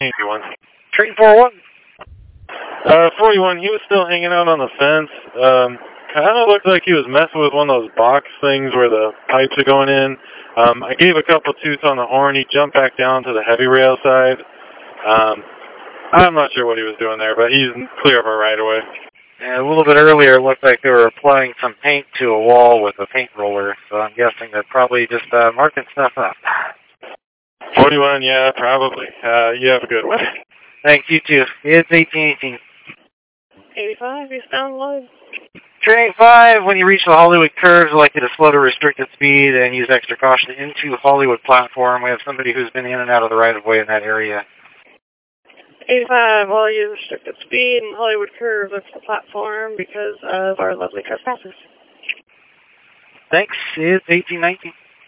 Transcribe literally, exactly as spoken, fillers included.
eighty-one. Train four one. Uh, forty-one, he was still hanging out on the fence. Um, kind of looked like he was messing with one of those box things where the pipes are going in. Um, I gave a couple toots on the horn. He jumped back down to the heavy rail side. Um, I'm not sure what he was doing there, but he's clear of our right-of-way. And a little bit earlier, it looked like they were applying some paint to a wall with a paint roller, so I'm guessing they're probably just uh, marking stuff up. forty-one, yeah, probably. Uh, you have a good one. Thanks, you too. It's eighteen eighteen. eighty-five, eastbound line. Train eighty-five, when you reach the Hollywood curves, I'd like you to slow to restricted speed and use extra caution into Hollywood platform. We have somebody who's been in and out of the right-of-way in that area. eighty-five, while you restricted speed and Hollywood curve, that's the platform because of our lovely trespasses. Thanks, it's eighteen nineteen.